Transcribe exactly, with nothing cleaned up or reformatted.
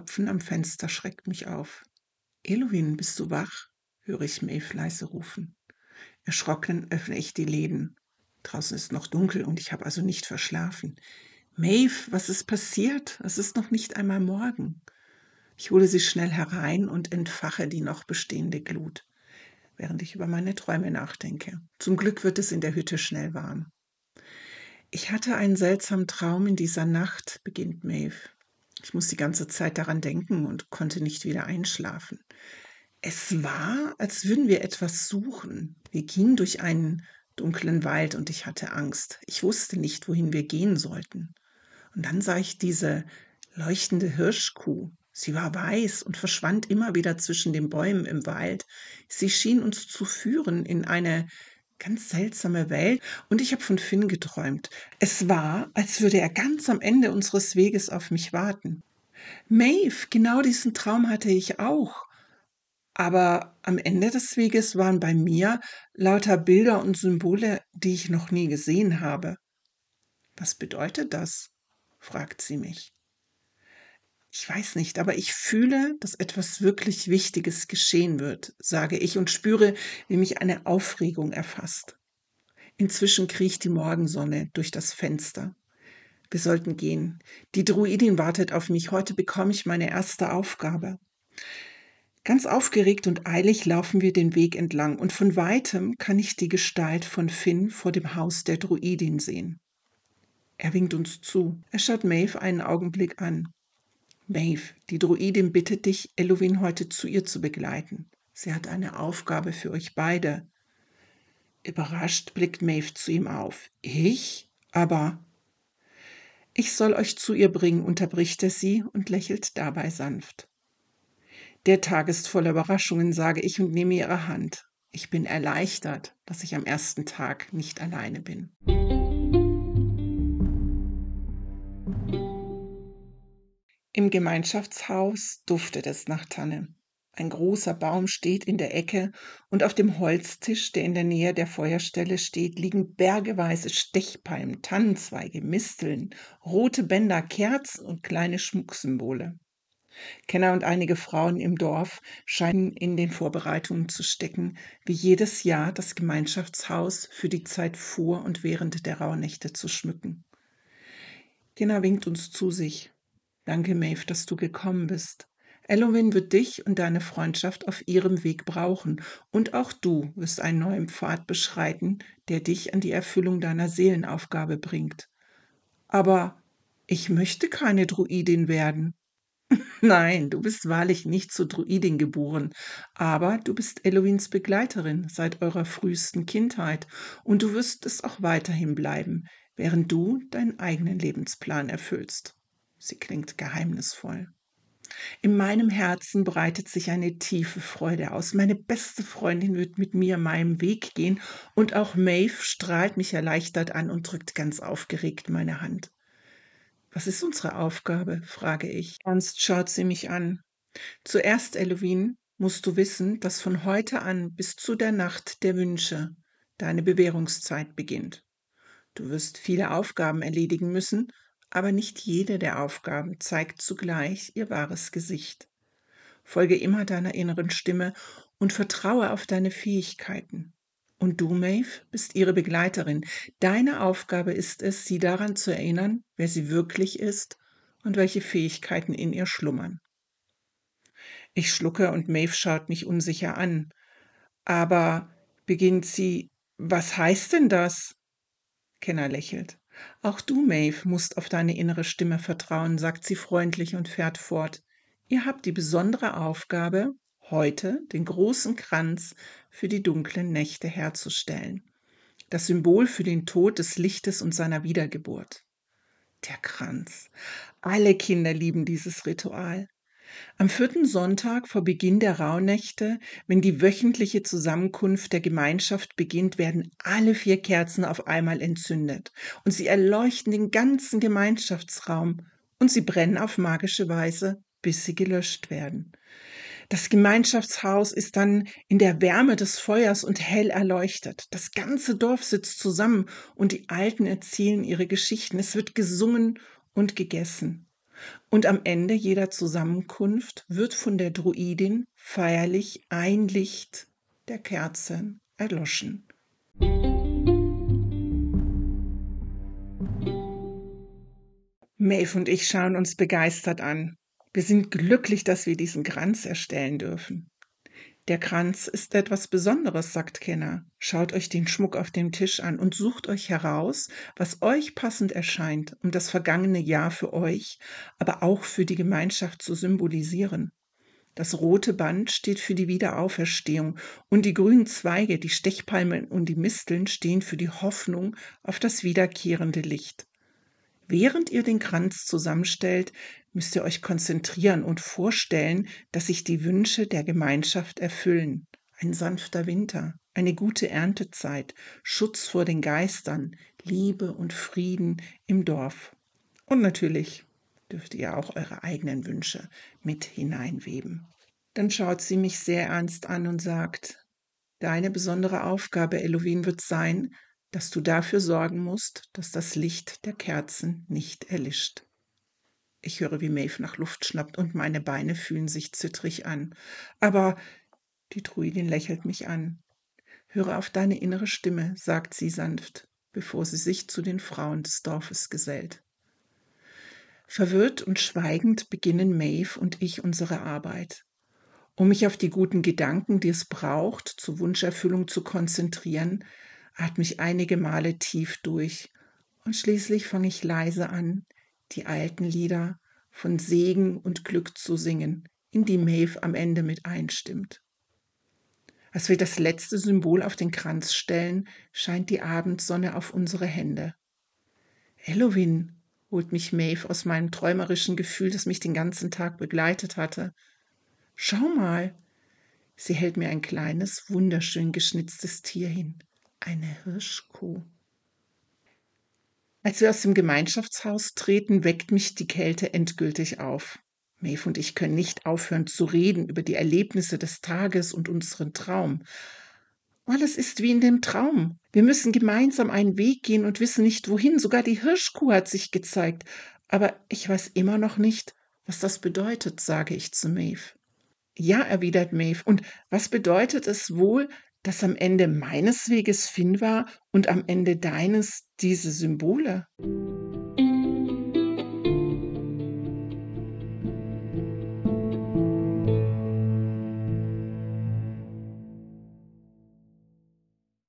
Klopfen am Fenster schreckt mich auf. »Elowyn, bist du wach?« höre ich Maeve leise rufen. Erschrocken öffne ich die Läden. Draußen ist noch dunkel und ich habe also nicht verschlafen. »Maeve, was ist passiert? Es ist noch nicht einmal Morgen.« Ich hole sie schnell herein und entfache die noch bestehende Glut, während ich über meine Träume nachdenke. Zum Glück wird es in der Hütte schnell warm. »Ich hatte einen seltsamen Traum in dieser Nacht«, beginnt Maeve. Ich muss die ganze Zeit daran denken und konnte nicht wieder einschlafen. Es war, als würden wir etwas suchen. Wir gingen durch einen dunklen Wald und ich hatte Angst. Ich wusste nicht, wohin wir gehen sollten. Und dann sah ich diese leuchtende Hirschkuh. Sie war weiß und verschwand immer wieder zwischen den Bäumen im Wald. Sie schien uns zu führen in eine ganz seltsame Welt und ich habe von Finn geträumt. Es war, als würde er ganz am Ende unseres Weges auf mich warten. Maeve, genau diesen Traum hatte ich auch. Aber am Ende des Weges waren bei mir lauter Bilder und Symbole, die ich noch nie gesehen habe. Was bedeutet das? Fragt sie mich. Ich weiß nicht, aber ich fühle, dass etwas wirklich Wichtiges geschehen wird, sage ich und spüre, wie mich eine Aufregung erfasst. Inzwischen kriecht die Morgensonne durch das Fenster. Wir sollten gehen. Die Druidin wartet auf mich. Heute bekomme ich meine erste Aufgabe. Ganz aufgeregt und eilig laufen wir den Weg entlang und von weitem kann ich die Gestalt von Finn vor dem Haus der Druidin sehen. Er winkt uns zu. Er schaut Maeve einen Augenblick an. Maeve, die Druidin bittet dich, Elowyn heute zu ihr zu begleiten. Sie hat eine Aufgabe für euch beide. Überrascht blickt Maeve zu ihm auf. Ich? Aber... Ich soll euch zu ihr bringen, unterbricht er sie und lächelt dabei sanft. Der Tag ist voller Überraschungen, sage ich und nehme ihre Hand. Ich bin erleichtert, dass ich am ersten Tag nicht alleine bin. Im Gemeinschaftshaus duftet es nach Tanne. Ein großer Baum steht in der Ecke und auf dem Holztisch, der in der Nähe der Feuerstelle steht, liegen bergeweise Stechpalmen, Tannenzweige, Misteln, rote Bänder, Kerzen und kleine Schmucksymbole. Kenner und einige Frauen im Dorf scheinen in den Vorbereitungen zu stecken, wie jedes Jahr das Gemeinschaftshaus für die Zeit vor und während der Rauhnächte zu schmücken. Kenner winkt uns zu sich. Danke, Maeve, dass du gekommen bist. Elowyn wird dich und deine Freundschaft auf ihrem Weg brauchen und auch du wirst einen neuen Pfad beschreiten, der dich an die Erfüllung deiner Seelenaufgabe bringt. Aber ich möchte keine Druidin werden. Nein, du bist wahrlich nicht zur Druidin geboren, aber du bist Elowyns Begleiterin seit eurer frühesten Kindheit und du wirst es auch weiterhin bleiben, während du deinen eigenen Lebensplan erfüllst. Sie klingt geheimnisvoll. In meinem Herzen breitet sich eine tiefe Freude aus. Meine beste Freundin wird mit mir meinen Weg gehen und auch Maeve strahlt mich erleichtert an und drückt ganz aufgeregt meine Hand. Was ist unsere Aufgabe? Frage ich. Ernst schaut sie mich an. Zuerst, Elowyn, musst du wissen, dass von heute an bis zu der Nacht der Wünsche deine Bewährungszeit beginnt. Du wirst viele Aufgaben erledigen müssen, aber nicht jede der Aufgaben zeigt zugleich ihr wahres Gesicht. Folge immer deiner inneren Stimme und vertraue auf deine Fähigkeiten. Und du, Maeve, bist ihre Begleiterin. Deine Aufgabe ist es, sie daran zu erinnern, wer sie wirklich ist und welche Fähigkeiten in ihr schlummern. Ich schlucke und Maeve schaut mich unsicher an. Aber, beginnt sie, was heißt denn das? Kenner lächelt. Auch du, Maeve, musst auf deine innere Stimme vertrauen, sagt sie freundlich und fährt fort. Ihr habt die besondere Aufgabe, heute den großen Kranz für die dunklen Nächte herzustellen. Das Symbol für den Tod des Lichtes und seiner Wiedergeburt. Der Kranz. Alle Kinder lieben dieses Ritual. Am vierten Sonntag vor Beginn der Rauhnächte, wenn die wöchentliche Zusammenkunft der Gemeinschaft beginnt, werden alle vier Kerzen auf einmal entzündet und sie erleuchten den ganzen Gemeinschaftsraum und sie brennen auf magische Weise, bis sie gelöscht werden. Das Gemeinschaftshaus ist dann in der Wärme des Feuers und hell erleuchtet. Das ganze Dorf sitzt zusammen und die Alten erzählen ihre Geschichten. Es wird gesungen und gegessen. Und am Ende jeder Zusammenkunft wird von der Druidin feierlich ein Licht der Kerzen erloschen. Maeve und ich schauen uns begeistert an. Wir sind glücklich, dass wir diesen Kranz erstellen dürfen. Der Kranz ist etwas Besonderes, sagt Kenner. Schaut euch den Schmuck auf dem Tisch an und sucht euch heraus, was euch passend erscheint, um das vergangene Jahr für euch, aber auch für die Gemeinschaft zu symbolisieren. Das rote Band steht für die Wiederauferstehung und die grünen Zweige, die Stechpalmen und die Misteln stehen für die Hoffnung auf das wiederkehrende Licht. Während ihr den Kranz zusammenstellt, müsst ihr euch konzentrieren und vorstellen, dass sich die Wünsche der Gemeinschaft erfüllen. Ein sanfter Winter, eine gute Erntezeit, Schutz vor den Geistern, Liebe und Frieden im Dorf. Und natürlich dürft ihr auch eure eigenen Wünsche mit hineinweben. Dann schaut sie mich sehr ernst an und sagt: Deine besondere Aufgabe, Elowin, wird sein, dass du dafür sorgen musst, dass das Licht der Kerzen nicht erlischt. Ich höre, wie Maeve nach Luft schnappt und meine Beine fühlen sich zittrig an. Aber die Druidin lächelt mich an. Höre auf deine innere Stimme, sagt sie sanft, bevor sie sich zu den Frauen des Dorfes gesellt. Verwirrt und schweigend beginnen Maeve und ich unsere Arbeit. Um mich auf die guten Gedanken, die es braucht, zur Wunscherfüllung zu konzentrieren, atme ich einige Male tief durch und schließlich fange ich leise an, die alten Lieder von Segen und Glück zu singen, in die Maeve am Ende mit einstimmt. Als wir das letzte Symbol auf den Kranz stellen, scheint die Abendsonne auf unsere Hände. Elowin, holt mich Maeve aus meinem träumerischen Gefühl, das mich den ganzen Tag begleitet hatte. Schau mal! Sie hält mir ein kleines, wunderschön geschnitztes Tier hin. Eine Hirschkuh. Als wir aus dem Gemeinschaftshaus treten, weckt mich die Kälte endgültig auf. Maeve und ich können nicht aufhören zu reden über die Erlebnisse des Tages und unseren Traum. Alles ist wie in dem Traum. Wir müssen gemeinsam einen Weg gehen und wissen nicht wohin. Sogar die Hirschkuh hat sich gezeigt. Aber ich weiß immer noch nicht, was das bedeutet, sage ich zu Maeve. Ja, erwidert Maeve. Und was bedeutet es wohl, dass am Ende meines Weges Finn war und am Ende deines diese Symbole?